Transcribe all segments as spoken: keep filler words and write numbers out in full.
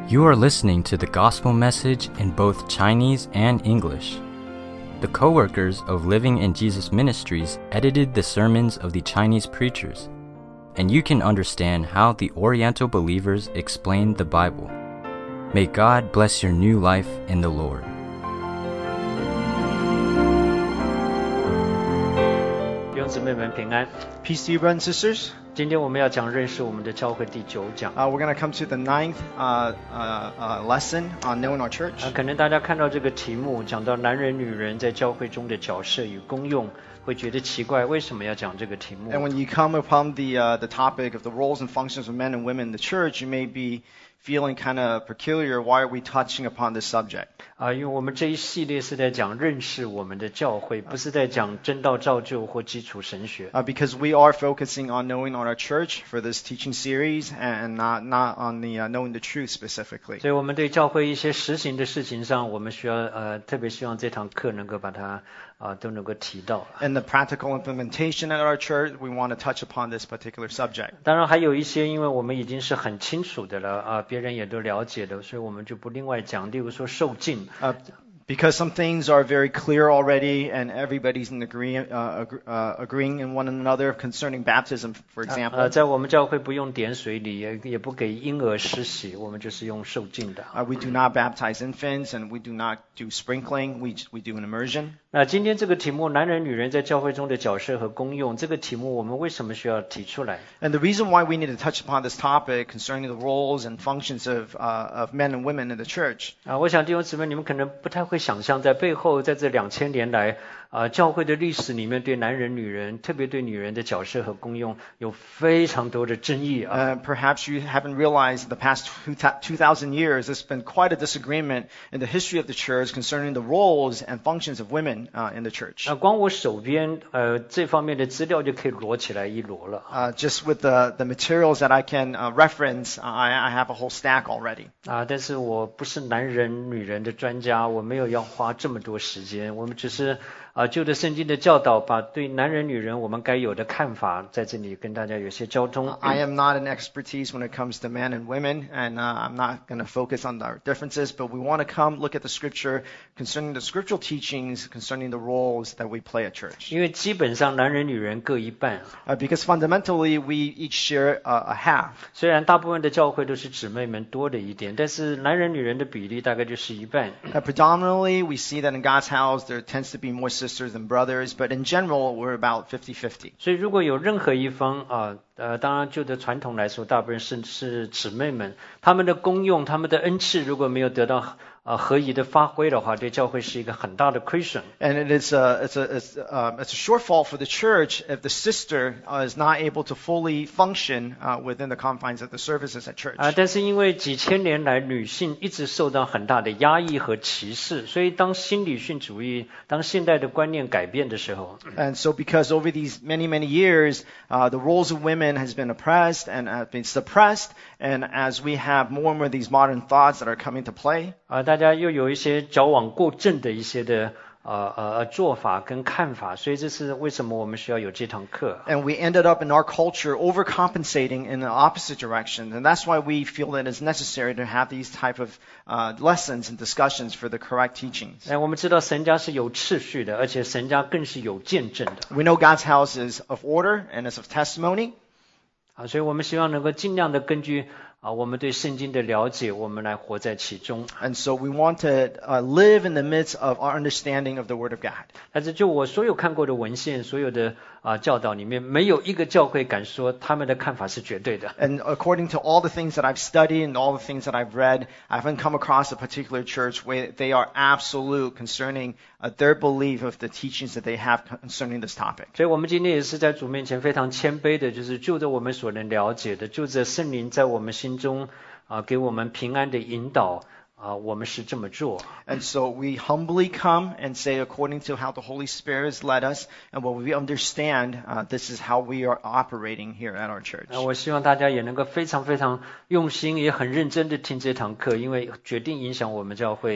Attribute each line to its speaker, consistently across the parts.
Speaker 1: You are listening to the gospel message in both Chinese and English. The co-workers of Living in Jesus Ministries edited the sermons of the Chinese preachers, and you can understand how the Oriental believers explained the Bible. May God bless your new life in the Lord.
Speaker 2: 弟兄姊妹们平安。
Speaker 3: Peace to you, brothers and sisters.
Speaker 2: 今天我们要讲认识我们的教会第九讲。
Speaker 3: Uh, we're going to come to the ninth uh, uh, uh, lesson on knowing our church.
Speaker 2: 啊，可能大家看到这个题目，讲到男人、女人在教会中的角色与功用，会觉得奇怪，为什么要讲这个题目？
Speaker 3: And when you come upon the uh, the topic of the roles and functions of men and women in the church, you may be feeling kind of peculiar. Why are we touching upon this subject?
Speaker 2: 啊，因为我们这一系列是在讲认识我们的教会，不是在讲真道造就或基础神学。
Speaker 3: Uh, because we are focusing on knowing on our church for this teaching series, and not not on the uh, knowing the truth specifically.
Speaker 2: 所以我们对教会一些实行的事情上，我们需要呃特别希望这堂课能够把它啊、都能够提到。
Speaker 3: And the practical implementation at our church, we want to touch upon this particular subject.
Speaker 2: 当然还有一些，因为我们已经是很清楚的了啊，别人也都了解的，所以我们就不另外讲。例如说受浸。
Speaker 3: Uh, because some things are very clear already, and everybody's in agree, uh, agree, uh, agreeing in one another concerning baptism, for
Speaker 2: 呃，
Speaker 3: example.
Speaker 2: 在我们教会不用点水礼，也也不给婴儿施洗，我们就是用受浸的。
Speaker 3: Uh, we do not baptize infants, and we do not do sprinkling. We we do an immersion.
Speaker 2: 那今天这个题目，男人、女人在教会中的角色和功用，这个题目我们为什么需要提出来？
Speaker 3: And the reason why we need to touch upon this topic concerning the roles and functions of uh, of men and women in the church.
Speaker 2: 啊，我想弟兄姊妹，你们可能不太会想象，在背后，在这两千年来，啊，教会的历史里面，对男人、女人，特别对女人的角色和功用，有非常多的争议啊。
Speaker 3: Uh, perhaps you haven't realized in the past two thousand years, there's been quite a disagreement in the history of the church concerning the roles and functions of women uh, in the church.
Speaker 2: 啊，光我手边呃这方面的资料就可以摞起来一摞了。
Speaker 3: Uh, just with the, the materials that I can uh, reference, I, I have a whole stack already.
Speaker 2: 啊，但是我不是男人、女人的专家，我没有要花这么多时间，我们只是啊，就着圣经的教导，把对男人、女人我们该有的看法，在这里跟大家有些交通。
Speaker 3: I am not an expertise when it comes to men and women, and uh, I'm not going to focus on our differences, but we want to come look at the scripture concerning the scriptural teachings concerning the roles that we play at church.
Speaker 2: 因为基本上男人、女人各一半，
Speaker 3: Uh, because fundamentally, we each share a, a half.
Speaker 2: 虽然大部分的教会都是姊妹们多的一点，但是男人、女人的比例大概就是一半。
Speaker 3: Uh, predominantly, we see that in God's house, there tends to be more sisters than brothers, but in general, we're about fifty fifty.
Speaker 2: 所以如果有任何一方啊，呃，当然就着传统来说，大部分是是姊妹们，他们的功用、他们的恩赐，如果没有得到呃合宜的发挥的话，对教会是一个很大的亏损。
Speaker 3: And it is a, it's a, it's, uh, it's a shortfall for the church if the sister uh, is not able to fully function uh, within the confines of the services at church.
Speaker 2: 啊，但是因为几千年来女性一直受到很大的压抑和歧视，所以当新女性主义、当现代的观念改变的时候，
Speaker 3: And so because over these many, many years, uh, the roles of women has been oppressed and have been suppressed, and as we have more and more of these modern thoughts that are coming to play,
Speaker 2: 啊，大家又有一些矫枉过正的一些的呃呃做法跟看法，所以这是为什么我们需要有这堂课。
Speaker 3: and we ended up in our culture overcompensating in the opposite direction, and that's why we feel that it's necessary to have these type of uh, lessons and discussions for the correct teachings.
Speaker 2: 哎，我们知道神家是有秩序的，而且神家更是有见证的
Speaker 3: We know God's house is of order and is of testimony.
Speaker 2: 啊，所以我们希望能够尽量的根据啊我们对圣经的了解，我们来活在其中。
Speaker 3: And so we want to uh, live in the midst of our understanding of the Word of God.
Speaker 2: 但是就我所有看过的文献，所有的啊教导里面，没有一个教会敢说他们的看法是绝对的。
Speaker 3: And according to all the things that I've studied and all the things that I've read, I haven't come across a particular church where they are absolute concerning uh, their belief of the teachings that they have concerning this topic.
Speaker 2: 所以我们今天也是在主面前非常谦卑的，就是就着我们所能了解的，就着圣灵在我们心中啊给我们平安的引导啊，我们是这么做。
Speaker 3: And so we humbly come and say, according to how the Holy Spirit has led us, and what we understand, uh, this is how we are operating here at our church.
Speaker 2: 那我希望大家也能够非常非常用心，也很认真的听这堂课，因为决定影响我们教会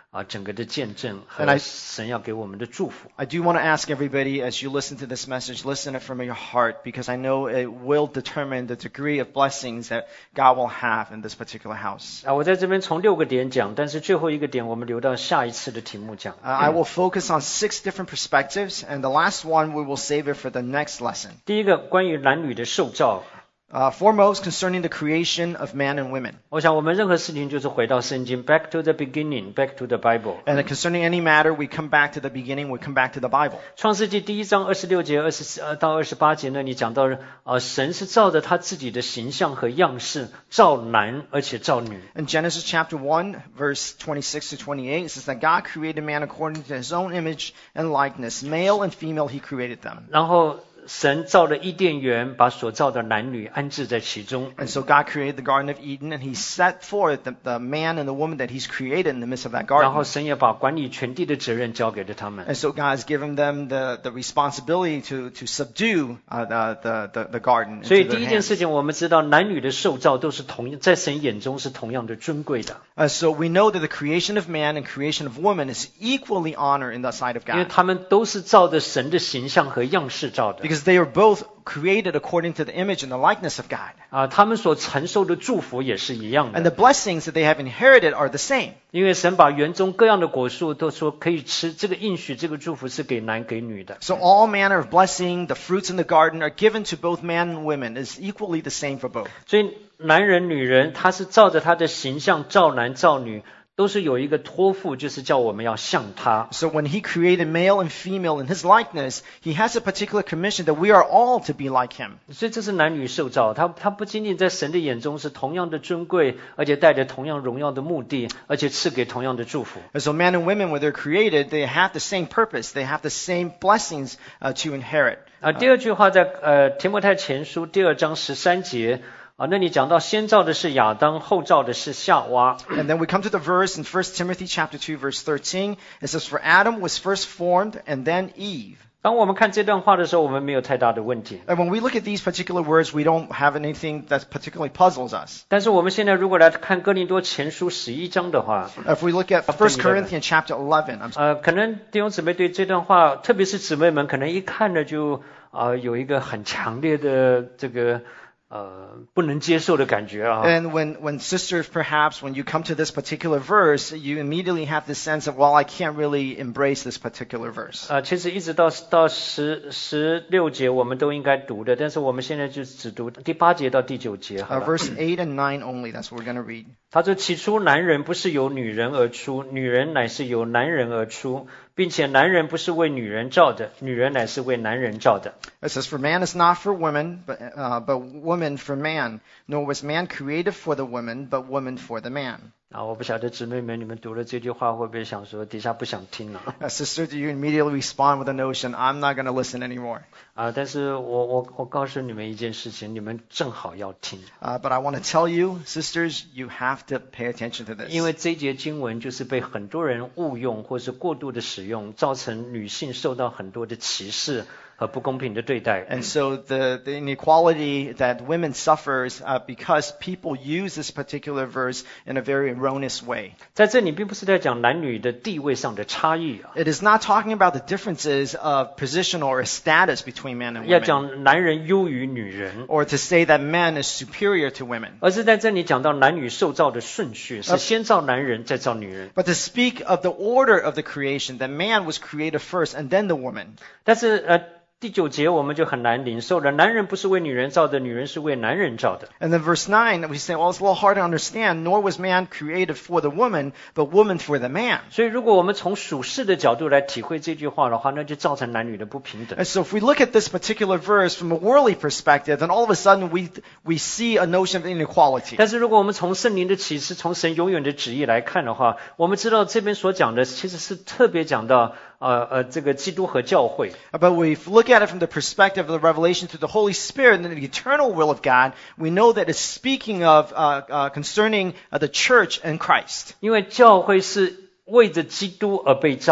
Speaker 2: 啊整个的见证
Speaker 3: And I-
Speaker 2: 和神要给我们的祝福。
Speaker 3: I do want to ask everybody as you listen to this message, listen it from your heart because I know it will determine the degree of blessings that God will have in this particular house.
Speaker 2: 啊，我在这边从六个点讲，但是最后一个点我们留到下一次的题目讲。
Speaker 3: Uh, I will focus on six different perspectives, and the last one we will save it for the next lesson.
Speaker 2: 第一个关于男女的受造，
Speaker 3: Uh, foremost, concerning the creation of man and women.
Speaker 2: 我想我们任何事情就是回到圣经 ，back to the beginning, back to the Bible。
Speaker 3: And concerning any matter, we come back to the beginning, we come back to the Bible.
Speaker 2: 创世纪第一章二十六节二十呃到二十八节那里讲到，呃，神是照着他自己的形象和样式造男，而且造女。
Speaker 3: In Genesis chapter one, verse twenty-six to twenty-eight, it says that God created man according to his own image and likeness. Male and female, he created them.
Speaker 2: 然后神造了伊甸园，把所造的男女安置在其中。
Speaker 3: And so God created the Garden of Eden, and he set forth the, the man and the woman that he's created in the midst of that
Speaker 2: 然后
Speaker 3: garden.
Speaker 2: 神也把管理全地的责任交给了他们。
Speaker 3: And so God has given them the, the responsibility to, to subdue uh, the, the, the, the garden
Speaker 2: 所以
Speaker 3: into
Speaker 2: 第
Speaker 3: their
Speaker 2: 一件
Speaker 3: hands.
Speaker 2: 事情，我们知道男女的受造都是同在神眼中是同样的尊贵的，
Speaker 3: Uh, so we know that the creation of man and creation of woman is equally honored in the sight of
Speaker 2: 因为
Speaker 3: God.
Speaker 2: 他们都是照着神的形象和样式造的。
Speaker 3: Because they are both created according to the image and the likeness of God.
Speaker 2: 啊，他们所承受的祝福也是一样
Speaker 3: And
Speaker 2: 的，
Speaker 3: the blessings that they have inherited are the same.
Speaker 2: 因为神把园中各样的果树都说可以吃，这个应许，这个祝福是给男给女的。
Speaker 3: So all manner of blessing, the fruits in the garden are given to both man and women, is equally the same for both.
Speaker 2: 所以男人、女人，他是照着他的形象造男造女，都是有一个托付，就是叫我们要像他。
Speaker 3: So when he created male and female in his likeness, he has a particular commission that we are all to be like him.
Speaker 2: 所以这是男女受造，他他不仅仅在神的眼中是同样的尊贵，而且带着同样荣耀的目的，而且赐给同样的祝福。
Speaker 3: And so men and women, when they're created, they have the same purpose. They have the same blessings uh, to inherit.
Speaker 2: 啊，第二句话在呃提摩太前书第二章十三节啊，那里讲到先造的是亚当，后造的是夏娃。
Speaker 3: And then we come to the verse in First Timothy chapter two, verse thirteen. It says, For Adam was first formed, and then Eve.
Speaker 2: 当我们看这段话的时候，我们没有太大的问题。
Speaker 3: And when we look at these particular words, we don't have anything that particularly puzzles us.
Speaker 2: 但是我们现在如果来看哥林多前书十一章的话，
Speaker 3: If we look at First Corinthians chapter eleven, I'm
Speaker 2: 呃，可能弟兄姊妹对这段话，特别是姊妹们，可能一看呢就啊、呃、有一个很强烈的这个呃不能接受的感觉啊。
Speaker 3: And when, when sisters, perhaps, when you come to this particular verse, you immediately have this sense of, well, I can't really embrace this particular verse.
Speaker 2: 啊、其实一直到到十十六节我们都应该读的，但是我们现在就只读第八节到第九节好
Speaker 3: Uh,
Speaker 2: 了。
Speaker 3: verse eight and nine only, that's what we're going to read.
Speaker 2: 他说：“起初男人不是由女人而出，女人乃是由男人而出，并且男人不是为女人造的，女人乃是为男人造的。”
Speaker 3: It says, For man is not for woman, but, uh, but woman for man. Nor was man created for the woman, but woman for the man.
Speaker 2: 啊，我不晓得姊妹们，你们读了这句话会不会想说，底下不想听了
Speaker 3: Uh, sister, do you immediately respond with the notion, I'm not going to listen anymore?
Speaker 2: 啊？但是我我我告诉你们一件事情，你们正好要听，
Speaker 3: Uh, but I want to tell you, sisters, you have to pay attention to this.
Speaker 2: 因为这一节经文就是被很多人误用或是过度的使用，造成女性受到很多的歧视和不公平的对待。
Speaker 3: And so the, the inequality that women suffers uh, because people use this particular verse in a very erroneous way.
Speaker 2: 在这里并不是在讲男女的地位上的差异啊，
Speaker 3: It is not talking about the differences of position or status between men and
Speaker 2: 要
Speaker 3: women,
Speaker 2: 讲男人优于女人。
Speaker 3: or to say that man is superior to women.
Speaker 2: 而是在这里讲到男女受造的顺序，是先造男人，再造女人。
Speaker 3: But to speak of the order of the creation, that man was created first and then the woman.
Speaker 2: 但是呃，第九节我们就很难领受了，男人不是为女人造的，女人是为男人造的。
Speaker 3: And then verse nine, we say, well, it's a little hard to understand. Nor was man created for the woman, but woman for the man.
Speaker 2: 所以如果我们从属世的角度来体会这句话的话，那就造成男女的不平等。
Speaker 3: And so if we look at this particular verse from a worldly perspective, then all of a sudden we, we see a notion of inequality.
Speaker 2: 但是如果我们从圣灵的启示，从神永远的旨意来看的话，我们知道这边所讲的其实是特别讲到呃呃这个基督和教会。
Speaker 3: But if we look at it from the perspective of the revelation through the Holy Spirit and the eternal will of God, we know that it's speaking of uh, uh, concerning uh, the church and Christ.
Speaker 2: 因为教会是为着基督而被造的，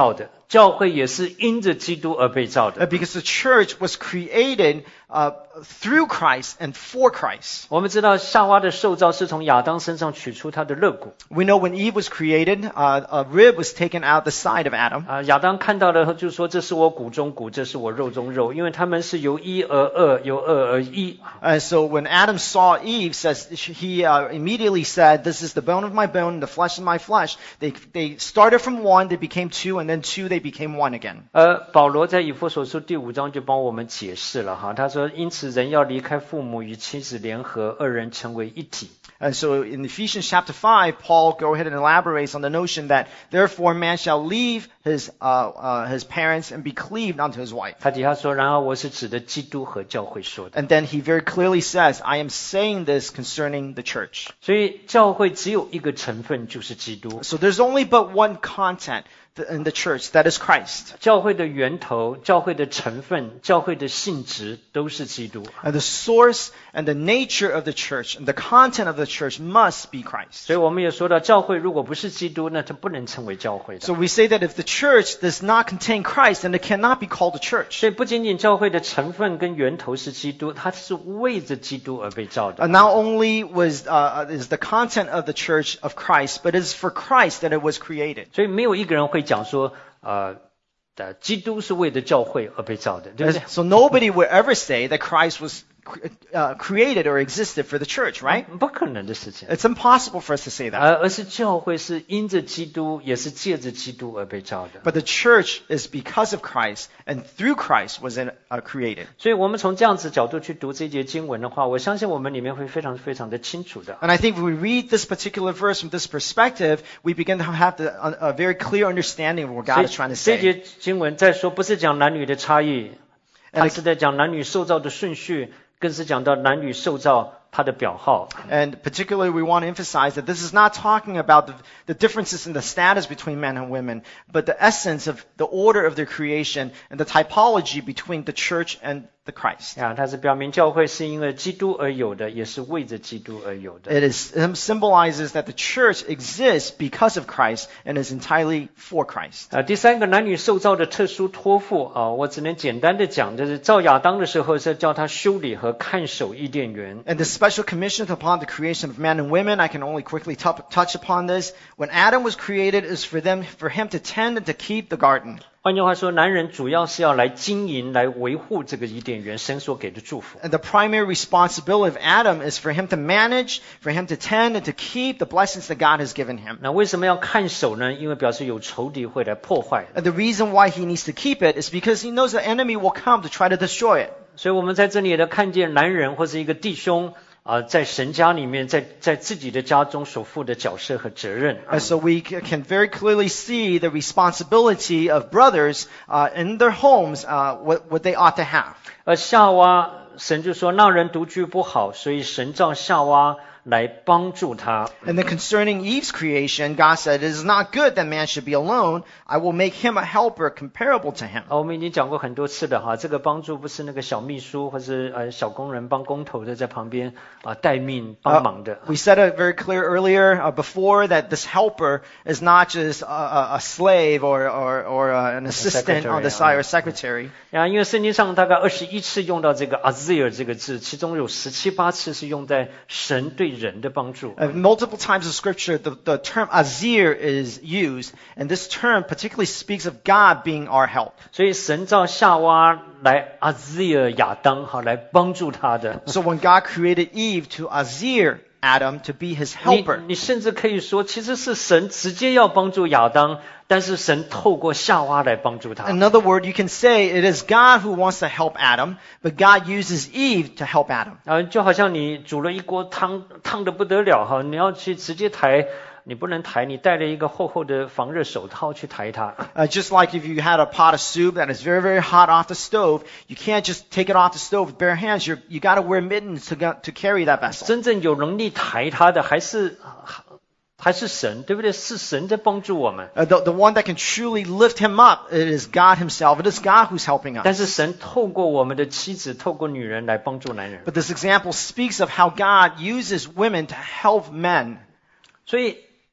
Speaker 2: 教会也是因着基督而被造
Speaker 3: Uh,
Speaker 2: 的。
Speaker 3: because the church was created uh, through Christ and for Christ.
Speaker 2: 我们知道夏娃的受造是从亚当身上取出他的肋骨
Speaker 3: We know when Eve was created, uh, a rib was taken out the side of Adam.
Speaker 2: 啊，亚当看到了就说这是我骨中骨，这是我肉中肉，因为他们是由一而二，由二而一。
Speaker 3: And so when Adam saw Eve, says he uh, immediately said, "This is the bone of my bone, the flesh of my flesh." They they started from one, they became two, and then two, they became one again.
Speaker 2: 而保罗在以弗所书第五章就帮我们解释了哈，他说因此人要离开父母与妻子联合，二人成为一体。
Speaker 3: And so in Ephesians chapter five, Paul go ahead and elaborates on the notion that therefore man shall leave his uh, uh, his parents and be cleaved unto his wife.
Speaker 2: 他底下说，然而我是指的基督和教会说的。
Speaker 3: And then he very clearly says, "I am saying this concerning the church."
Speaker 2: 所以教会只有一个成分，就是基督。
Speaker 3: So there's only but one content in the church, that is Christ.
Speaker 2: 教会的源头、教会的成分、教会的性质都是基督。
Speaker 3: And the source and the nature of the church and the content of the church must be Christ.
Speaker 2: 所以我们也说到，教会如果不是基督，那它不能成为教会的。
Speaker 3: So we say that if the church does not contain Christ, then it cannot be called a church.
Speaker 2: 所以不仅仅教会的成分跟源头是基督，它是为着基督而被造的。
Speaker 3: Uh, not only was uh, is the content of the church of Christ, but it is for Christ that it was created.
Speaker 2: 所以没有一个人会讲说，呃，的基督是为着教会而被造的，对不对？
Speaker 3: So nobody would ever say that Christ was uh, created or existed for the church, right?
Speaker 2: 不可能的事情。
Speaker 3: It's impossible for us to say that.
Speaker 2: 而而是教会是因着基督，也是借着基督而被造的。
Speaker 3: But the church is because of Christ, and through Christ was in, uh, created.
Speaker 2: 所以我们从这样子角度去读这节经文的话，我相信我们里面会非常非常的清楚的。
Speaker 3: And I think if we read this particular verse from this perspective, we begin to have the, a, a very clear understanding of what
Speaker 2: 所
Speaker 3: God
Speaker 2: 以
Speaker 3: is trying to
Speaker 2: 这
Speaker 3: say.
Speaker 2: 节经文再说，不是讲男女的差异，它是在讲男女受造的顺序，更是讲到男女受造它的表号。
Speaker 3: And particularly, we want to emphasize that this is not talking about the, the differences in the status between men and women, but the essence of the order of their creation and the typology between the church and the Christ.
Speaker 2: 啊，它是表明教会是因为基督而有的，也是为着基督而有的。
Speaker 3: It is it symbolizes that the church exists because of Christ and is entirely for Christ.
Speaker 2: 啊，第三个男女受造的特殊托付啊，我只能简单的讲，就是造亚当的时候是叫他修理和看守伊甸园。
Speaker 3: And the special commission upon the creation of men and women, I can only quickly t- touch upon this. When Adam was created, is for them for him to tend and to keep the garden.
Speaker 2: 换句话说，男人主要是要来经营、来维护这个伊甸园，神所给的祝福。
Speaker 3: And the primary responsibility of Adam is for him to manage, for him to tend, and to keep the blessings that God has given him.
Speaker 2: 那为什么要看守呢？因为表示有仇敌会来破坏。
Speaker 3: And the reason why he needs to keep it is because he knows the enemy will come to try to destroy it.
Speaker 2: 所以我们在这里也看见男人或是一个弟兄啊，在神家里面，在在自己的家中所负的角色和责任。
Speaker 3: And so we c- can very clearly see the responsibility of brothers uh, in their homes, uh, what, what they ought to have.
Speaker 2: 而夏娃，神就说那人独居不好，所以神造夏娃来帮助他。
Speaker 3: And then concerning Eve's creation, God said, "It is not good that man should be alone. I will make him a helper comparable to him."
Speaker 2: 啊，我们已经讲过很多次了哈，这个帮助不是那个小秘书或是呃小工人帮工头的在旁边啊待命帮忙的。
Speaker 3: We said it very clear earlier uh, before that this helper is not just a, a, a slave or, or, or uh, an assistant on the side or secretary.
Speaker 2: 啊，因为圣经上大概二十一次用到这个 azir 这个字，其中有十七八次是用在神对人的帮助。
Speaker 3: Uh, multiple times in Scripture, the, the term azir is used, and this term particularly speaks of God being our help.
Speaker 2: 所以神造夏娃来 azir 亚当，好来帮助他的。
Speaker 3: So when God created Eve to azir Adam to be his
Speaker 2: 你
Speaker 3: helper,
Speaker 2: 你甚至可以说，其实是神直接要帮助亚当，但是神透过夏娃来帮助他。
Speaker 3: in other words, you can say it is God who wants to help Adam, but God uses Eve to help Adam.
Speaker 2: 啊，就好像你煮了一锅汤，烫得不得了哈，你要去直接抬，你不能抬，你戴了一个厚厚的防热手套去抬它。
Speaker 3: Uh, just like if you had a pot of soup that is very, very hot off the stove, you can't just take it off the stove with bare hands. You're, you got to wear mittens to, go, to carry that vessel.
Speaker 2: 真正有能力抬它的还是还是神，对不对？是神在帮助我们。
Speaker 3: Uh, the, the one that can truly lift him up, it is God himself. It is God who's helping
Speaker 2: 但
Speaker 3: us.
Speaker 2: 是神透过我们的妻子，透过女人来帮助男人。
Speaker 3: But this example speaks of how God uses women to help men.
Speaker 2: 所以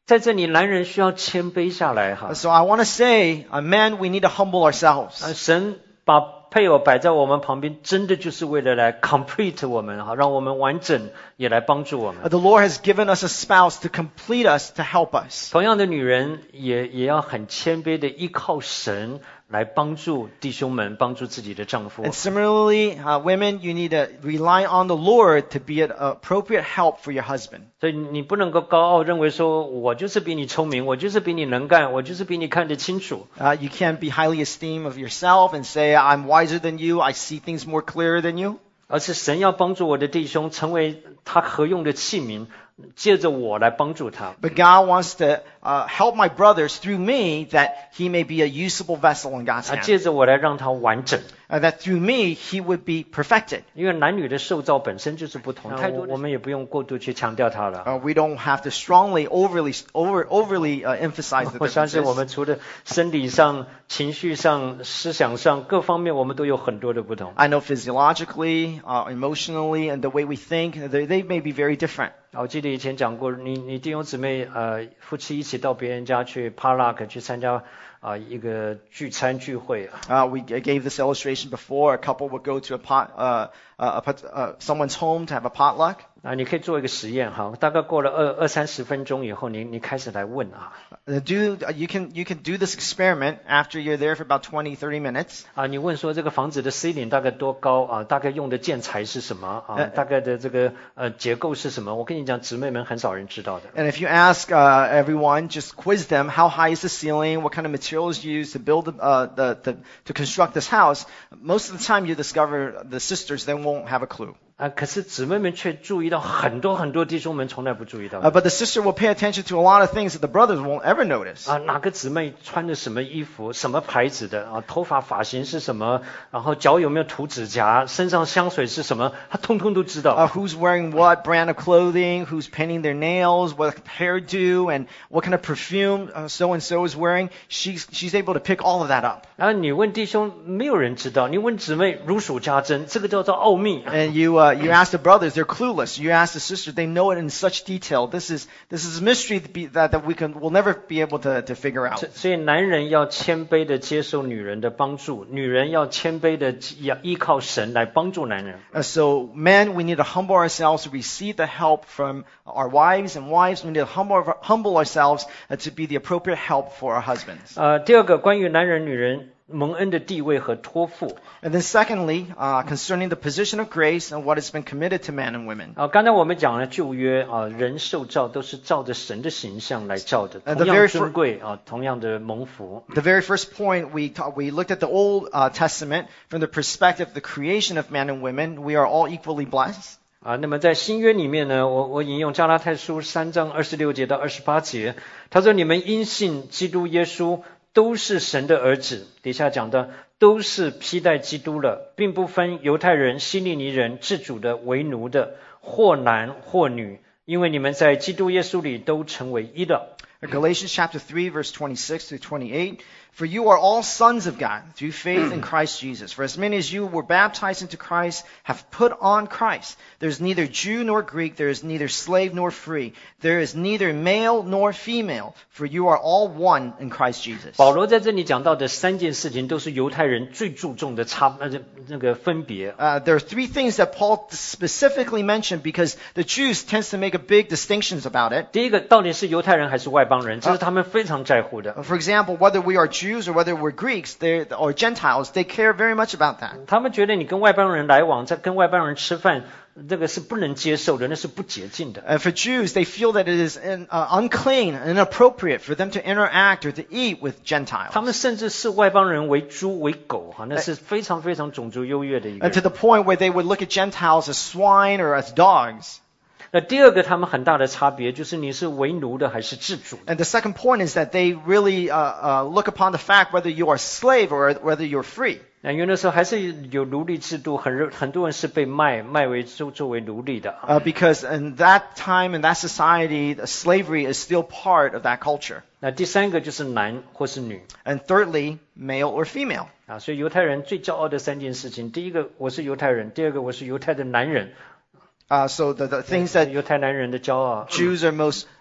Speaker 2: 在这里，男人需要谦卑下来哈。
Speaker 3: So I want to say, uh, men, we need to humble ourselves.
Speaker 2: 呃神把配偶摆在我们旁边，真的就是为了来 complete 我们哈，让我们完整，也来帮助我
Speaker 3: Uh,
Speaker 2: 们。
Speaker 3: The Lord has given us a spouse to complete us, to help us.
Speaker 2: 同样的，女人也也要很谦卑的依靠神来帮助弟兄们，帮助自己的丈夫。
Speaker 3: And similarly, uh, women, you need to rely on the Lord to be an appropriate help for your husband.
Speaker 2: 所以你不能够高傲，认为说我就是比你聪明，我就是比你能干，我就是比你看得清楚。
Speaker 3: Uh, you can't be highly esteemed of yourself and say, I'm wiser than you, I see things more clear than you.
Speaker 2: 而是神要帮助我的弟兄成为他合用的器皿，借着我来帮助他。
Speaker 3: But God wants to uh, help my brothers through me that he may be a usable vessel in God's
Speaker 2: 啊，
Speaker 3: hand.
Speaker 2: 借着我来让他完整。
Speaker 3: Uh, that through me he would be perfected.
Speaker 2: 因为男女的受造本身就是不同，太多我们也不用过度去强调它了。
Speaker 3: Uh, we don't have to strongly, overly, over, overly uh, emphasize the
Speaker 2: 我相信我
Speaker 3: differences.
Speaker 2: 们除了生理上、情绪上、思想上各方面，我们都有很多的不同。
Speaker 3: I know physiologically, uh, emotionally, and the way we think, they, they may be very different.
Speaker 2: 我记得以前讲过，你你弟兄姊妹呃夫妻一起到别人家去 potluck 去参加啊、呃、一个聚餐聚会。
Speaker 3: Uh, we g- gave this illustration before. A couple would go to a pot, uh, uh, a pot, uh, someone's home to have a potluck.
Speaker 2: 啊，你可以做一个实验哈，大概过了二二三十分钟以后，你你开始来问啊
Speaker 3: Uh, do uh, you can you can do this experiment after you're there for about twenty, thirty minutes.
Speaker 2: 啊，你问说这个房子的 ceiling 大概多高啊？大概用的建材是什么啊？
Speaker 3: 呃
Speaker 2: 大概的这个呃结构是什么？我跟你讲，姊妹们很少人知道的。
Speaker 3: And if you ask uh, everyone, just quiz them, how high is the ceiling? What kind of materials used to build the, uh, the, the to construct this house? Most of the time, you discover the sisters they won't have a clue.
Speaker 2: 啊，可是姊妹们却注意到很多很多弟兄们从来不注意到
Speaker 3: Uh, but the sister will pay attention to a lot of things that the brothers won't ever notice.
Speaker 2: 啊，哪个姊妹穿的什么衣服，什么牌子的啊，头发发型是什么，然后脚有没有涂指甲，身上香水是什么，她通通都知道。
Speaker 3: Uh, who's wearing what brand of clothing? Who's painting their nails? What hairdo? And what kind of perfume uh, so and so is wearing? She's she's able to pick all of that up.
Speaker 2: 然后你问弟兄，没有人知道；你问姊妹，如数家珍，这个叫做奥秘。
Speaker 3: And you uh, you ask the brothers, they're clueless. You ask the sisters, they know it in such detail. This is this is a mystery that, be, that, that we can we'll never be able to, to figure out.
Speaker 2: 所所以男人要谦卑的接受女人的帮助，女人要谦卑的要依靠神来帮助男人。
Speaker 3: Uh, so men, we need to humble ourselves to receive the help from our wives, and wives, we need to humble humble ourselves uh, to be the appropriate help for our husbands.
Speaker 2: 呃，第二个关于男人、女人蒙恩的地位和托付。
Speaker 3: And then secondly, uh, concerning the position of grace and what has been committed to men and women.
Speaker 2: 啊，刚才我们讲了旧约啊，人受造都是照着神的形象来造的，
Speaker 3: Uh,
Speaker 2: 同
Speaker 3: the
Speaker 2: 样
Speaker 3: very
Speaker 2: 尊贵啊，同样的蒙福。
Speaker 3: The very first point we ta- we looked at the Old uh, Testament from the perspective of the creation of men and women. We are all equally blessed.
Speaker 2: 啊，那么在新约里面呢，我我引用加拉太书三章二十六节到二十八节，他说：“你们因信基督耶稣都是神的儿子。”底下讲的都是披戴基督了，并不分犹太人、希利尼人、自主的、为奴的，或男或女，因为你们在基督耶稣里都成为一了。
Speaker 3: Galatians chapter three, verse twenty-six through twenty-eight. For you are all sons of God through faith in Christ Jesus. For as many as you were baptized into Christ have put on Christ. There is neither Jew nor Greek. There is neither slave nor free. There is neither male nor female. For you are all one in Christ Jesus.
Speaker 2: 保罗在这里讲到的三件事情，都是犹太人最注重的差呃那个分别。
Speaker 3: Uh, there are three things that Paul specifically mentioned because the Jews tends to make a big distinctions about it.
Speaker 2: 第一个，到底是犹太人还是外邦人，这是他们非常在乎的。
Speaker 3: For example, whether we are Jews or whether we're Greeks they, or Gentiles, they care very much about that.
Speaker 2: 他们觉得你跟外邦人来往，在跟外邦人吃饭，这个是不能接受的，那是不洁净的。
Speaker 3: And for Jews, they feel that it is in, uh, unclean and inappropriate for them to interact or to eat with
Speaker 2: 他
Speaker 3: Gentiles.
Speaker 2: 们甚至视外邦人为猪为狗，哈，那是非常非常种族优越的一个
Speaker 3: And to
Speaker 2: 人。
Speaker 3: the point where they would look at Gentiles as swine or as dogs.
Speaker 2: 那第二个，他们很大的差别就是你是为奴的还是自主的。
Speaker 3: And the second point is that they really uh, uh, look upon the fact whether you are a slave or whether you're free.
Speaker 2: 那因为那时候还是有奴隶制度，很很多人是被卖卖为作作为奴隶的。
Speaker 3: Uh, because in that time, in that society, slavery is still part of that culture.
Speaker 2: 那第三个就是男或是女
Speaker 3: And thirdly, male or female.
Speaker 2: 啊，所以犹太人最骄傲的三件事情，第一个我是犹太人，第二个我是犹太的男人，
Speaker 3: Uh, so the, the things that
Speaker 2: 犹太男人的骄傲。
Speaker 3: Jews are most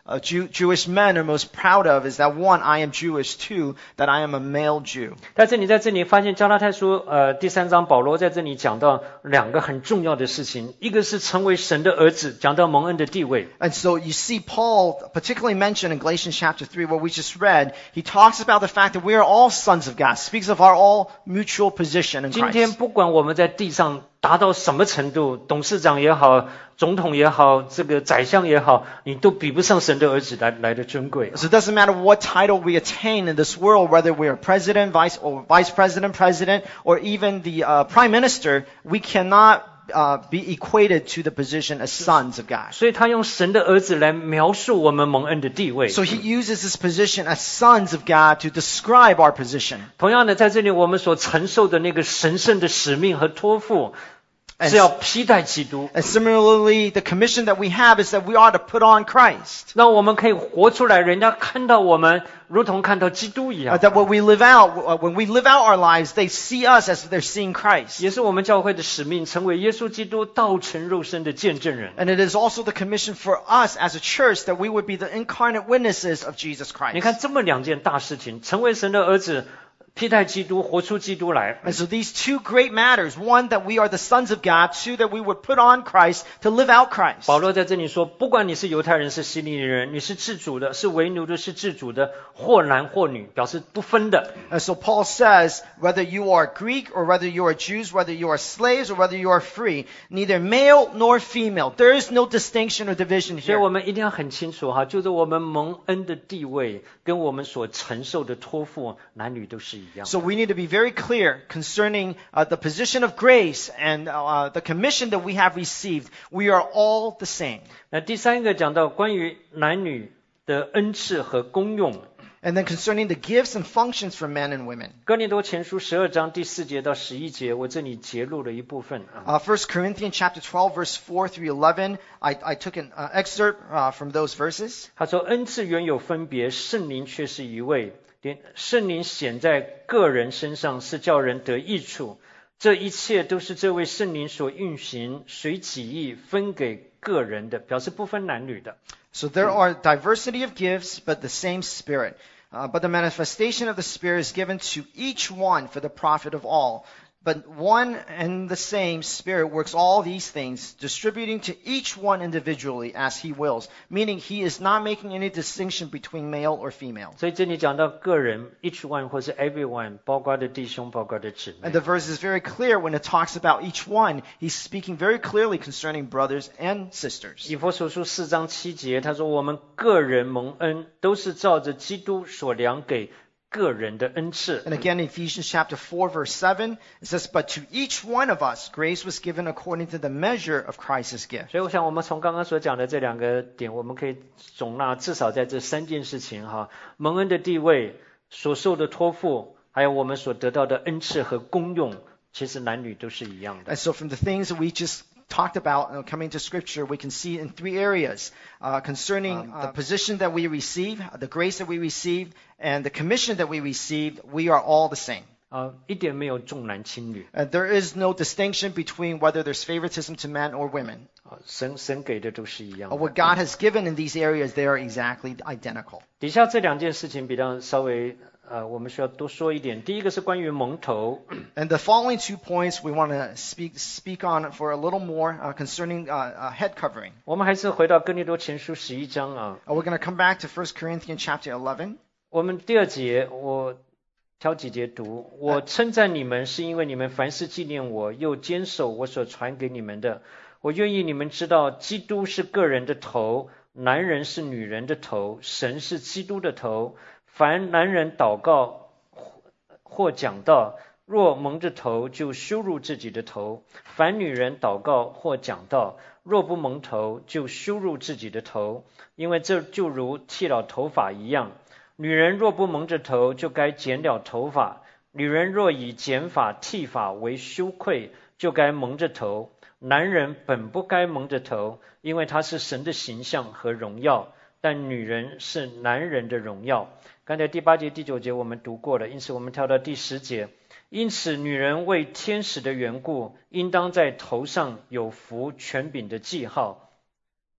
Speaker 3: uh, Jew, Jewish men are most proud of is that one, I am Jewish, two, that I am a male Jew.
Speaker 2: 但是你在这里发现加拉太书呃第三章保罗在这里讲到两个很重要的事情，一个是成为神的儿子，讲到蒙恩的地位。
Speaker 3: And so you see Paul particularly mentioned in Galatians chapter three, what we just read, he talks about the fact that we are all sons of God, speaks of our all mutual position in
Speaker 2: 今天
Speaker 3: Christ.
Speaker 2: 不管我们在地上达到什么程度，董事长也好，总统也好，这个宰相也好，你都比不上神的儿子来来的尊贵。
Speaker 3: So it doesn't matter what title we attain in this world, whether we are president, vice, or vice president, president, or even the uh, prime minister, we cannot uh, be equated to the position as sons of God.
Speaker 2: 所以他用神的儿子来描述我们蒙恩的地位。
Speaker 3: So he uses this position as sons of God to describe our position.
Speaker 2: 同样的，在这里我们所承受的那个神圣的使命和托付，是要披戴基督。
Speaker 3: And similarly, the commission that we have is that we ought to put on Christ.
Speaker 2: 那我们可以活出来，人家看到我们如同看到基督一
Speaker 3: Uh,
Speaker 2: 样。
Speaker 3: that when we live out, uh, when we live out our lives, they see us as they're seeing Christ.
Speaker 2: 也是我们教会的使命，成为耶稣基督道成肉身的见证人。
Speaker 3: And it is also the commission for us as a church that we would be the incarnate witnesses of Jesus
Speaker 2: 你
Speaker 3: Christ.
Speaker 2: 看这么两件大事情，成为神的儿子，披戴基督，活出基督来。
Speaker 3: And so these two great matters, one, that we are the sons of God, two, that we would put on Christ to live out Christ.
Speaker 2: 保罗在这里说，不管你是犹太人，是希利尼人，你是自主的，是为奴的，是自主的，或男或女，表示不分的。
Speaker 3: And so Paul says, whether you are Greek or whether you are Jews, whether you are slaves or whether you are free, neither male nor female. There is no distinction or division
Speaker 2: 所以
Speaker 3: here.
Speaker 2: 我们一定要很清楚哈，就是我们蒙恩的地位跟我们所承受的托付，男女都是一样。
Speaker 3: So we need to be very clear concerning uh, the position of grace and uh, the commission that we have received. We are all the same.
Speaker 2: 那第三个讲到关于男女的恩赐和功用。
Speaker 3: And then concerning the gifts and functions for men and women.
Speaker 2: 哥林多前书十二章第四节到十一节，我这里截录了一部分啊。
Speaker 3: Uh, First Corinthians chapter twelve, verse four through eleven. I, I took an uh, excerpt uh, from those verses.
Speaker 2: 他说：“恩赐原有分别，圣灵却是一位。圣灵显在个人身上，是叫人得益处。这一切都是这位圣灵所运行，随己意分给个人的，表示不分男女的。”
Speaker 3: So there are diversity of gifts, but the same Spirit. Uh, but the manifestation of the Spirit is given to each one for the profit of all. But one and the same Spirit works all these things, distributing to each one individually as He wills. Meaning He is not making any distinction between male or female.
Speaker 2: 所以这里讲到个人 ，each one 或是 everyone， 包括的弟兄，包括的姊妹
Speaker 3: And。the verse is very clear when it talks about each one. He's speaking very clearly concerning brothers and sisters.
Speaker 2: 以弗所书四章七节，他说：“我们个人蒙恩，都是照着基督所量给个人的恩赐。”
Speaker 3: And again, in Ephesians chapter four, verse seven, it says, But to each one of us, grace was given according to the measure of Christ's gift.
Speaker 2: 所以我想我们从刚刚所讲的这两个点，我们可以总纳至少在这三件事情哈：蒙恩的地位、所受的托付，还有我们所得到的恩赐和功用，其实男女都是一样的。
Speaker 3: And so from the things that we just talked about uh, coming to Scripture, we can see in three areas uh, concerning uh, the position that we receive, the grace that we receive, and the commission that we received. We are all the same.
Speaker 2: 啊，一点没有重男轻女
Speaker 3: Uh, there is no distinction between whether there's favoritism to men or women.
Speaker 2: 啊，神神给的都是一样
Speaker 3: Uh,
Speaker 2: 的。
Speaker 3: what God has given in these areas, they are exactly identical.
Speaker 2: 底下这两件事情比较稍微呃，我们需要多说一点。第一个是关于蒙头，
Speaker 3: And the following two points we want to speak speak on for a little more uh, concerning uh, uh, head covering.
Speaker 2: 我们还是回到哥林多前书十一章啊。
Speaker 3: Uh, we're going to come back to First Corinthians chapter eleven.
Speaker 2: 我们第二节我挑几节读。我称赞你们，是因为你们凡事纪念我，又坚守我所传给你们的。我愿意你们知道，基督是个人的头，男人是女人的头，神是基督的头。凡男人祷告或讲道，若蒙着头，就羞辱自己的头；凡女人祷告或讲道，若不蒙头，就羞辱自己的头，因为这就如剃了头发一样。女人若不蒙着头，就该剪了头发；女人若以剪发、剃发为羞愧，就该蒙着头。男人本不该蒙着头，因为他是神的形象和荣耀，但女人是男人的荣耀。刚才第八节、第九节我们读过了，因此我们跳到第十节。因此，女人为天使的缘故，应当在头上有服权柄的记号。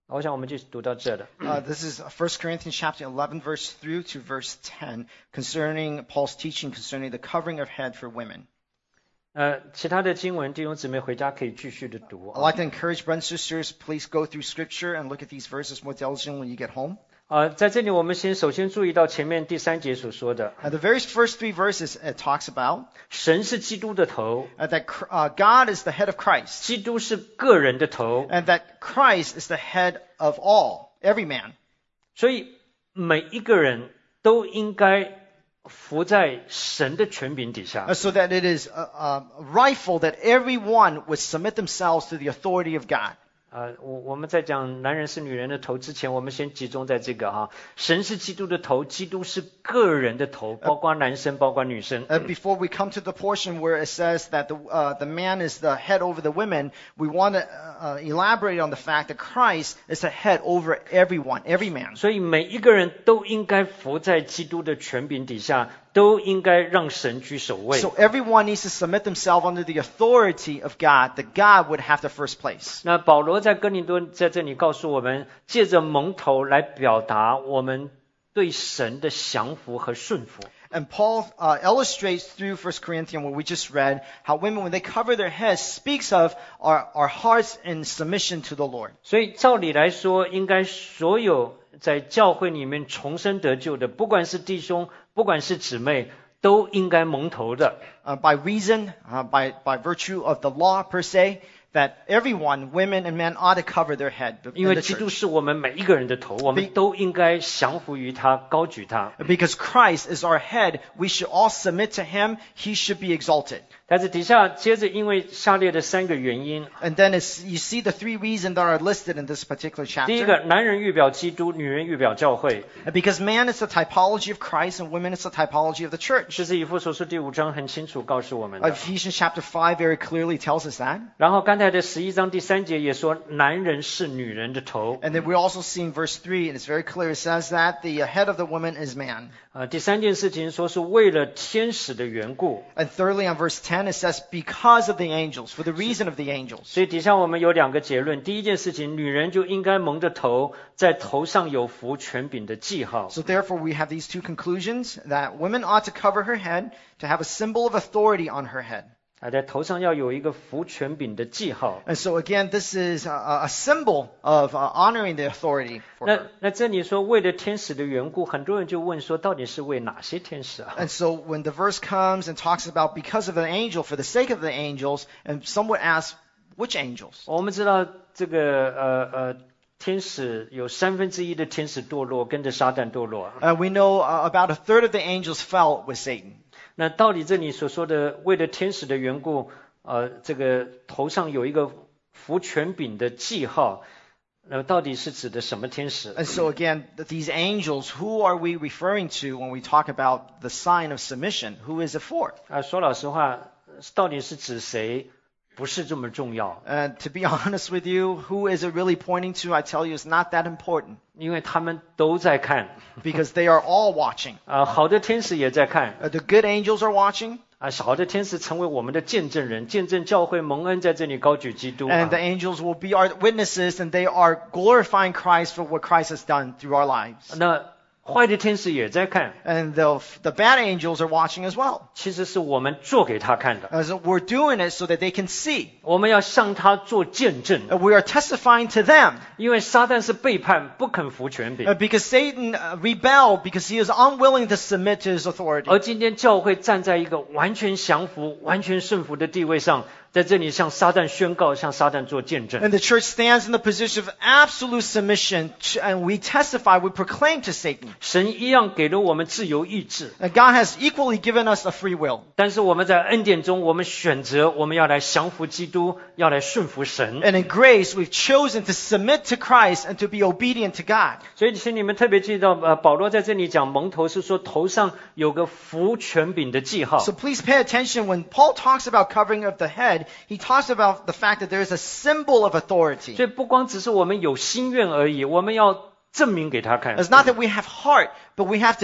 Speaker 2: 我想我们就读到这了。
Speaker 3: Uh, this is First Corinthians chapter eleven, verse through to verse ten, concerning Paul's teaching concerning the covering of head for women.
Speaker 2: 呃，其他的经文弟兄姊妹回家可以继续的读
Speaker 3: I'd like to encourage brothers and sisters, please go through Scripture and look at these verses more diligently when you get home.
Speaker 2: 呃，在这里我们先首先注意到前面第三节所说的，
Speaker 3: Uh, the very first three verses it talks about
Speaker 2: 神是基督的头，
Speaker 3: uh, that uh, God is the head of Christ,
Speaker 2: 基督是个人的头，
Speaker 3: and that Christ is the head of all, every man.
Speaker 2: 所以每一个人都应该服在神的权柄底下
Speaker 3: Uh,。so that it is uh, uh, rightful that everyone would submit themselves to the authority of God.
Speaker 2: 呃，我我们在讲男人是女人的头之前，我们先集中在这个哈，神是基督的头，基督是个人的头，包括男生，包括女生。
Speaker 3: Uh, before we come to the portion where it says that the, uh, the man is the head over the women, we want to uh, elaborate on the fact that Christ is the head over everyone, every man.
Speaker 2: 所以每一个人都应该服在基督的权柄底下，都应该让神居首位。
Speaker 3: So everyone needs to submit themselves under the authority of God, that God would have the first place.
Speaker 2: 那保罗在哥林多在这里告诉我们，借着蒙头来表达我们对神的降服和顺服。
Speaker 3: And Paul uh, illustrates through First Corinthians, what we just read, how women, when they cover their heads, speaks of our, our hearts in submission to the Lord.
Speaker 2: 所以照理来说，应该所有在教会里面重生得救的，不管是弟兄，不管是姊妹，都应该蒙头的。
Speaker 3: Uh, by reason, uh, by, by virtue of the law per se, that everyone, women and men, ought to cover their head
Speaker 2: 因
Speaker 3: in
Speaker 2: 为
Speaker 3: the
Speaker 2: 基督
Speaker 3: church.
Speaker 2: 是我们每一个人的头，我们都应该降服于他，高举他。
Speaker 3: Because Christ is our head, we should all submit to him. He should be exalted.
Speaker 2: 但是底下接着因为下列的三个原因，
Speaker 3: And then it's, you see the three reasons that are listed in this particular
Speaker 2: 第一
Speaker 3: chapter.
Speaker 2: 个，男人预表基督，女人预表教会，
Speaker 3: Because man is the typology of Christ and women is the typology of the church.
Speaker 2: 这是以弗所书第五章很清楚告诉我们的。
Speaker 3: Ephesians chapter five very clearly tells us that.
Speaker 2: 然后刚才的十一章第三节也说，男人是女人的头。
Speaker 3: And then we also see in verse three, and it's very clear, it says that the head of the woman is man.
Speaker 2: 呃，第三件事情说是为了天使的缘故，
Speaker 3: And thirdly, on verse ten, it says, because of the angels, for the reason of the angels.
Speaker 2: 所以底下我们有两个结论。第一件事情，女人就应该蒙着头，在头上有服权柄的记号。
Speaker 3: So therefore, we have these two conclusions, that women ought to cover her head, to have a symbol of authority on her head.
Speaker 2: 啊，在头上要有一个服权柄的记号。
Speaker 3: And so again, this is a, a symbol of uh, honoring the authority for
Speaker 2: 那
Speaker 3: her.
Speaker 2: 那这里说为了天使的缘故，很多人就问说，到底是为哪些天使啊？
Speaker 3: And so when the verse comes and talks about because of the angel, for the sake of the angels, and some would ask, which angels?
Speaker 2: 我们知道这个呃呃，天使有三分之一的天使堕落，跟着撒旦堕落。
Speaker 3: Uh, we know uh, about a third of the angels fell with Satan.
Speaker 2: 那到底这里所说的为了天使的缘故，呃，这个头上有一个服权柄的记号，那到底是指的什么天使？
Speaker 3: And so again, th- these angels, who are we referring to when we talk about the sign of submission? Who is it for?
Speaker 2: 啊，说老实话，到底是指谁，不是这么重要，
Speaker 3: And to be honest with you, who is it really pointing to? I tell you, it's not that important
Speaker 2: 因为他们都在看，
Speaker 3: because they are all watching.
Speaker 2: 啊，好的天使也在看，
Speaker 3: Uh, the good angels are watching,
Speaker 2: 啊，好的天使成为我们的见证人，见证教会蒙恩在这里高举基督。
Speaker 3: and the
Speaker 2: 啊
Speaker 3: angels will be our witnesses, and they are glorifying Christ for what Christ has done through our lives.
Speaker 2: 那坏的天使也在看，
Speaker 3: And the, the bad angels are watching as well.
Speaker 2: 其实是我们做给他看的，
Speaker 3: As we're doing it so that they can see.
Speaker 2: 我们要向他做见证，
Speaker 3: Uh, We are testifying to them.
Speaker 2: 因为撒旦是背叛，不肯服权柄
Speaker 3: Uh,。because Satan uh, rebelled because he is unwilling to submit to his authority.
Speaker 2: 而今天教会站在一个完全降服、完全顺服的地位上，在这里向撒旦宣告，向撒旦做见证。
Speaker 3: And the church stands in the position of absolute submission, to, and we testify, we proclaim to Satan.
Speaker 2: 神一样给了我们自由意志，
Speaker 3: And God has equally given us a free will.
Speaker 2: 但是我们在恩典中，我们选择我们要来降服基督，要来顺服神。
Speaker 3: And in grace, we've chosen to submit to Christ and to be obedient to God.
Speaker 2: 所以请你们特别注意到，呃，保罗在这里讲蒙头是说头上有个服权柄的记号。
Speaker 3: So please pay attention when Paul talks about covering of the head, he talks about the fact that there is a symbol of authority.
Speaker 2: 所以不光只是我们有心愿而已，我们要证明给他看。
Speaker 3: It's not that we have heart, but we have to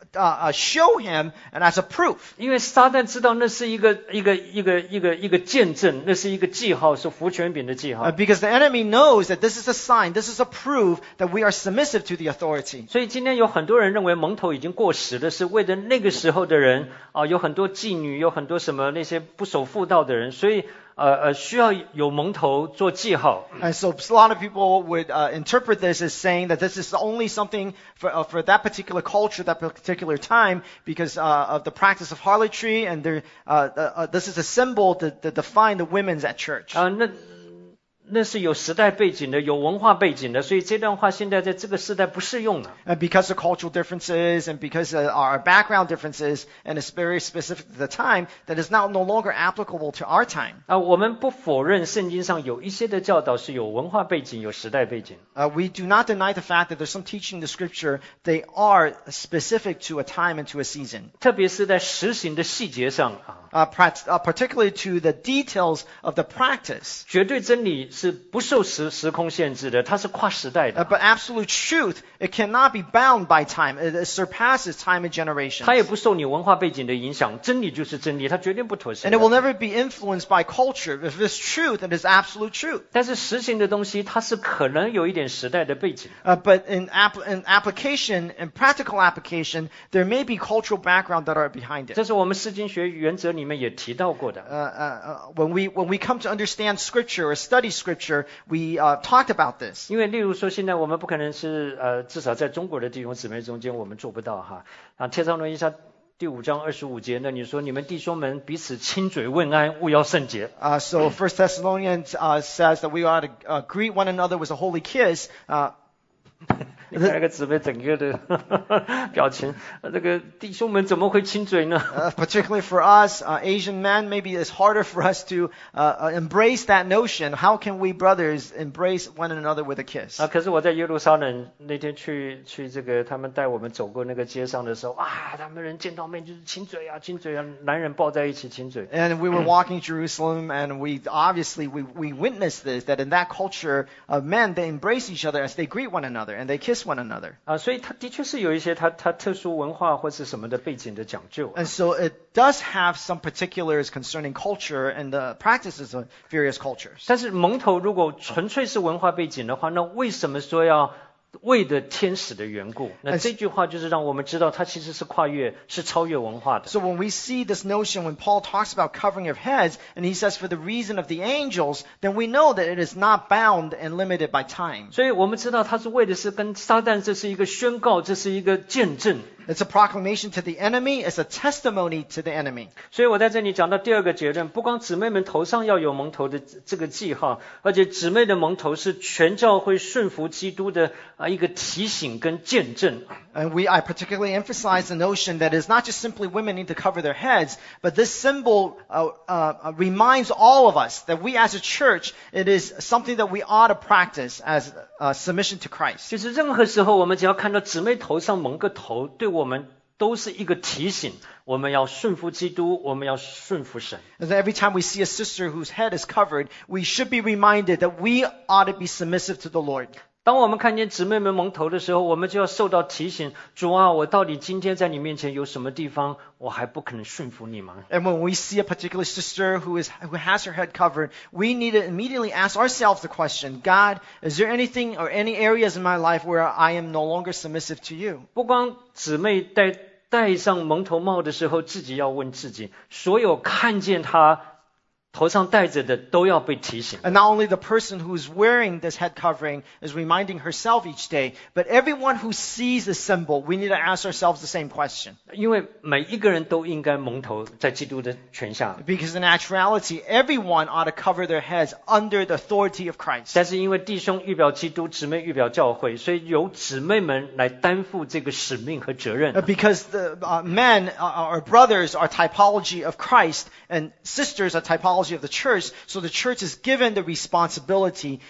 Speaker 3: uh, uh, show him and as a proof.
Speaker 2: 因为撒旦知道那是一个一个一个一个一个见证，那是一个记号，是服权柄的记号。
Speaker 3: Uh, because the enemy knows that this is a sign, this is a proof that we are submissive to the authority.
Speaker 2: 所以今天有很多人认为蒙头已经过时了，是为了那个时候的人啊，有很多妓女，有很多什么那些不守妇道的人，所以呃呃需要有蒙头做记号。
Speaker 3: And so a lot of people would uh, interpret this as saying that this is only something for, uh, for that particular culture, that particular time, because uh, of the practice of harlotry, and there, uh, uh, this is a symbol to, to define the women's at church.
Speaker 2: 啊，那那是有时代背景的，有文化背景的，所以这段话现在在这个时代不适用了。
Speaker 3: And because of cultural differences and because of our background differences, and it's very specific to the time, that is now no longer applicable to our time.
Speaker 2: 啊，我们不否认圣经上有一些的教导是有文化背景、有时代背景。
Speaker 3: Uh, we do not deny the fact that there's some teaching in the scripture, they are specific to a time and to a season.
Speaker 2: 特别是在实行的细节上啊。
Speaker 3: Uh, particularly to the details of the practice.
Speaker 2: 绝对真理是不受时时空限制的，它是跨时代的。
Speaker 3: Uh, but absolute truth, it cannot be bound by time. It, it surpasses time and generations.
Speaker 2: 它也不受你文化背景的影响，真理就是真理，它绝对不妥协。
Speaker 3: And it will never be influenced by culture. If it's truth, it is absolute truth.
Speaker 2: 但是实行的东西，它是可能有一点时代的背景。
Speaker 3: Uh, but in, app- in application, in practical application, there may be cultural background that are behind it.
Speaker 2: 这是我们诗经学原则里面也提到过的。
Speaker 3: Uh, uh, uh, when we when we come to understand Scripture or study Scripture, we uh, talked about this.
Speaker 2: 因为例如说，现在我们不可能是呃，至少在中国的弟兄姊妹中间，我们做不到哈。啊，帖撒罗尼迦第五章二十五节，那你说你们弟兄们彼此亲嘴问安，务要圣洁。
Speaker 3: Uh, so First Thessalonians uh, says that we ought to uh, greet one another with a holy kiss. Uh,
Speaker 2: 你看那个姊妹整个的表情，这个弟兄们怎么会亲嘴呢？
Speaker 3: uh, particularly for us, uh, Asian men, maybe it's harder for us to uh, uh, embrace that notion. How can we brothers embrace one another with a kiss?
Speaker 2: 啊，可是我在耶路撒冷那天去去这个，他们带我们走过那个街上的时候，啊，他们人见到面就是亲嘴啊，亲嘴啊，男人抱在一起亲嘴。
Speaker 3: And we were walking Jerusalem, and we obviously we, we witnessed this, that in that culture of men, they embrace each other as they greet one another and they kiss one another.
Speaker 2: 啊，所以它的确是有一些它它特殊文化或是什么的背景的讲究。
Speaker 3: And so it does have some particulars concerning culture and the practices of various cultures.
Speaker 2: 但是蒙头如果纯粹是文化背景的话，那为什么说要为的天使的缘故？那这句话就是让我们知道，它其实是跨越，是超越文化的。
Speaker 3: So when we see this notion, when Paul talks about covering of heads, and he says for the reason of the angels, then we know that it is not bound and limited by time.
Speaker 2: 所以我们知道，它是为的是跟撒旦，这是一个宣告，这是一个见证。
Speaker 3: It's a proclamation to the enemy. It's a testimony to the enemy.
Speaker 2: 所以我在这里讲到第二个结论，不光姊妹们头上要有蒙头的这个记号，而且姊妹的蒙头是全教会顺服基督的啊一个提醒跟见证。
Speaker 3: And we, I particularly emphasize the notion that it's not just simply women need to cover their heads, but this symbol uh, uh, reminds all of us that we as a church, it is something that we ought to practice as uh, submission to Christ.
Speaker 2: 就是任何时候，我们只要看到姊妹头上蒙个头，对我们都是一个提醒，我们要顺服基督，我们要顺服神。
Speaker 3: And every time we see a sister whose head is covered, we should be reminded that we ought to be submissive to the Lord.
Speaker 2: 当我们看见姊妹们蒙头的时候，我们就要受到提醒，主啊，我到底今天在你面前有什么地方我还不可能顺服你吗？
Speaker 3: And when we see a particular sister who is who has her head covered, we need to immediately ask ourselves the question, God, is there anything or any areas in my life where I am no longer submissive to you?
Speaker 2: 不光姊妹戴戴上蒙头帽的时候，自己要问自己，所有看见她头上戴着的都要被提醒。
Speaker 3: And not only the person who is wearing this head covering is reminding herself each day, but everyone who sees the symbol, we need to ask ourselves the same question.
Speaker 2: 因为每一个人都应该蒙头在基督的权下，
Speaker 3: Because in actuality, everyone ought to cover their heads under the authority of Christ.
Speaker 2: 但是因为弟兄预表基督，姊妹预表教会，所以由姊妹们来担负这个使命和责任。
Speaker 3: Because the uh, men uh, or brothers are typology of Christ, and sisters are typology of the church, so the church is given the responsibility to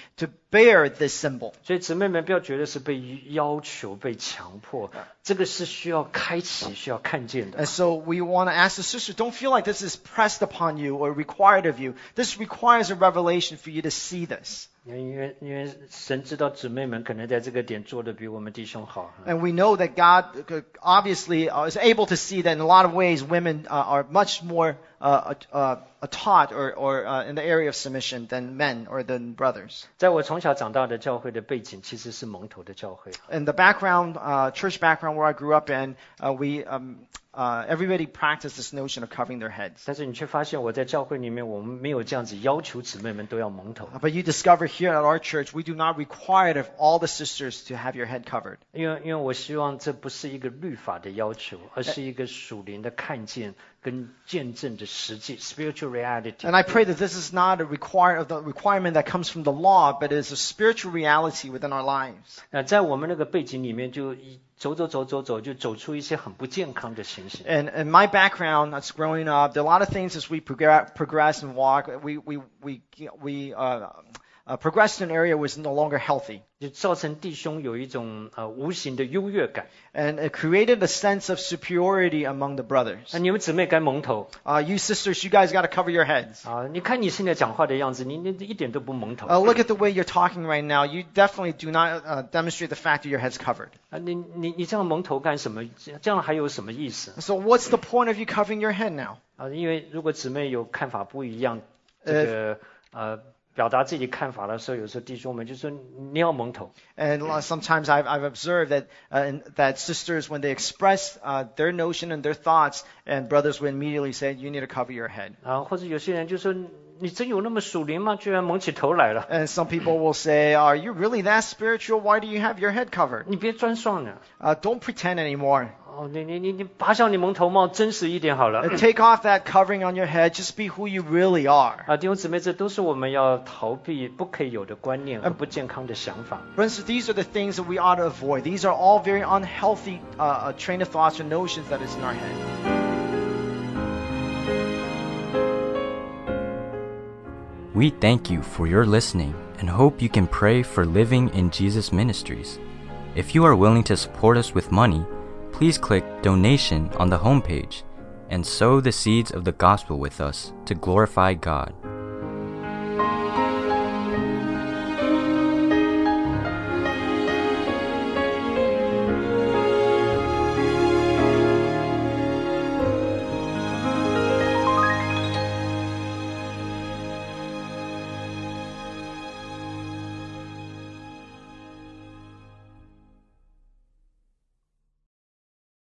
Speaker 3: bear this symbol.
Speaker 2: 所以姊妹们不要觉得是被要求、被强迫，这个是需要开启、需要看见的。
Speaker 3: And so we want to ask the sister, don't feel like this is pressed upon you or required of you. This requires a revelation for you to see this.
Speaker 2: 因为因为神知道姊妹们可能在这个点做的比我们弟兄好。
Speaker 3: And we know that God obviously is able to see that in a lot of ways women are much more uh, uh, taught or, or uh, in the area of submission than men or than brothers.
Speaker 2: 在我从小长大的教会的背景其实是蒙头的教会。
Speaker 3: In the background, uh, church background where I grew up in, uh, we um, uh, everybody practiced this notion of covering their heads.
Speaker 2: 但是你却发现我在教会里面，我们没有这样子要求姊妹们都要蒙头。
Speaker 3: But you discover here at our church, we do not require it of all the sisters to have your head covered.
Speaker 2: 因为因为我希望这不是一个律法的要求，而是一个属灵的看见跟见证的实际 spiritual reality.
Speaker 3: And I pray that this is not a require the requirement that comes from the law, but is a spiritual reality within our lives.
Speaker 2: 那在我们那个背景里面，就走走走走走，就走出一些很不健康的情形。
Speaker 3: And in my background, that's growing up, there are a lot of things as we progress, progress and walk, we we we we uh, uh, progressed in an area was no longer healthy.
Speaker 2: 就造成弟兄有一种呃无形的优越感。
Speaker 3: And it created a sense of superiority among the brothers.
Speaker 2: 那你们姊妹该蒙头
Speaker 3: Uh, you sisters, you guys got to cover your heads.
Speaker 2: 啊！你看你现在讲话的样子，你你一点都不蒙头
Speaker 3: Uh, look at the way you're talking right now. You definitely do not uh, demonstrate the fact that your head's covered.
Speaker 2: 啊！你你你这样蒙头干什么？这样还有什么意思
Speaker 3: So what's the point of you covering your head now?
Speaker 2: 啊？因为如果姊妹有看法不一样，这个呃。表达自己看法的时候，有时候弟兄们就说你要蒙头。
Speaker 3: And sometimes I've, I've observed that uh, that sisters, when they express uh, their notion and their thoughts, and brothers would immediately say, "You need to cover your head."
Speaker 2: 啊，或者有些人就说你真有那么属灵吗？居然蒙起头来了。
Speaker 3: And some people will say, "Are you really that spiritual? Why do you have your head covered?"
Speaker 2: 你别装蒜了。
Speaker 3: Uh, don't pretend anymore.
Speaker 2: 哦，你你你你拔下你蒙头帽，真实一点好了。
Speaker 3: Uh, take off that covering on your head. Just be who you really are.
Speaker 2: 啊，弟兄姊妹，这都是我们要逃避不可以有的观念和不健康的想法。
Speaker 3: Friends, these are the things that we ought to avoid. These are all very unhealthy uh, train of thoughts or notions that is in our head.
Speaker 1: We thank you for your listening and hope you can pray for Living in Jesus Ministries. If you are willing to support us with money, please click Donation on the homepage and sow the seeds of the gospel with us to glorify God.